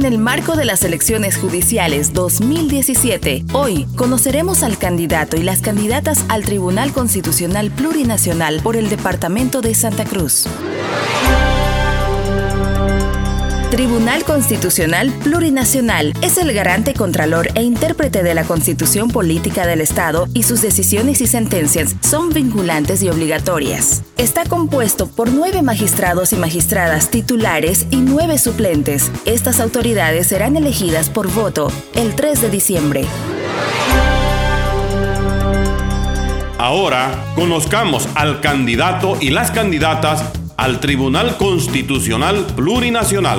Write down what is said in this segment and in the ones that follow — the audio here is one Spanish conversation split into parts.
en el marco de las elecciones judiciales 2017. Hoy conoceremos al candidato y las candidatas al Tribunal Constitucional Plurinacional por el Departamento de Santa Cruz. Tribunal Constitucional Plurinacional es el garante, contralor e intérprete de la Constitución Política del Estado y sus decisiones y sentencias son vinculantes y obligatorias. Está compuesto por 9 magistrados y magistradas titulares y 9 suplentes. Estas autoridades serán elegidas por voto el 3 de diciembre. Ahora conozcamos al candidato y las candidatas al Tribunal Constitucional Plurinacional.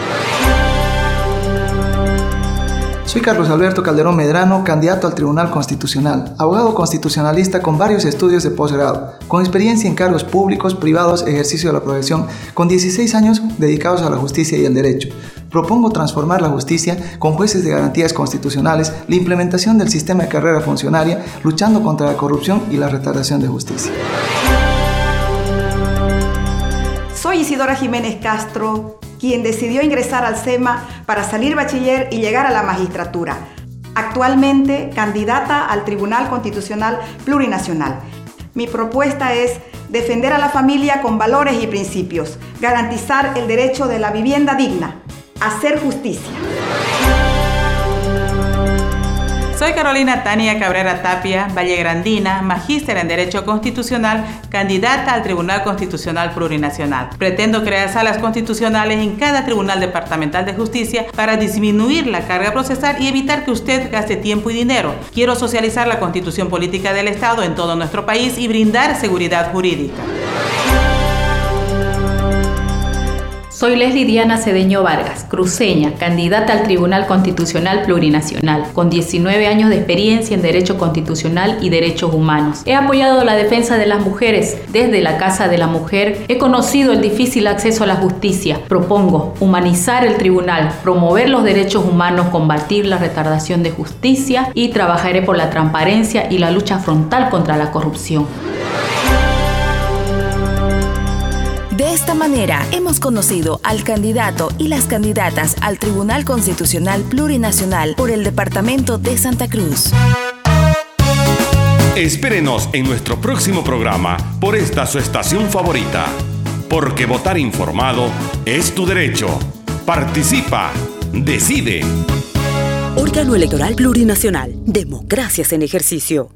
Soy Carlos Alberto Calderón Medrano, candidato al Tribunal Constitucional, abogado constitucionalista con varios estudios de posgrado, con experiencia en cargos públicos, privados, ejercicio de la profesión, con 16 años dedicados a la justicia y el derecho. Propongo transformar la justicia con jueces de garantías constitucionales, la implementación del sistema de carrera funcionaria, luchando contra la corrupción y la retardación de justicia. Soy Isidora Jiménez Castro, quien decidió ingresar al SEMA para salir bachiller y llegar a la magistratura. Actualmente, candidata al Tribunal Constitucional Plurinacional. Mi propuesta es defender a la familia con valores y principios, garantizar el derecho de la vivienda digna, hacer justicia. Soy Carolina Tania Cabrera Tapia, vallegrandina, magíster en Derecho Constitucional, candidata al Tribunal Constitucional Plurinacional. Pretendo crear salas constitucionales en cada Tribunal Departamental de Justicia para disminuir la carga procesal y evitar que usted gaste tiempo y dinero. Quiero socializar la Constitución Política del Estado en todo nuestro país y brindar seguridad jurídica. Soy Leslie Diana Cedeño Vargas, cruceña, candidata al Tribunal Constitucional Plurinacional, con 19 años de experiencia en Derecho Constitucional y Derechos Humanos. He apoyado la defensa de las mujeres desde la Casa de la Mujer. He conocido el difícil acceso a la justicia. Propongo humanizar el tribunal, promover los derechos humanos, combatir la retardación de justicia y trabajaré por la transparencia y la lucha frontal contra la corrupción. De esta manera, hemos conocido al candidato y las candidatas al Tribunal Constitucional Plurinacional por el Departamento de Santa Cruz. Espérenos en nuestro próximo programa por esta su estación favorita. Porque votar informado es tu derecho. Participa, decide. Órgano Electoral Plurinacional. Democracias en ejercicio.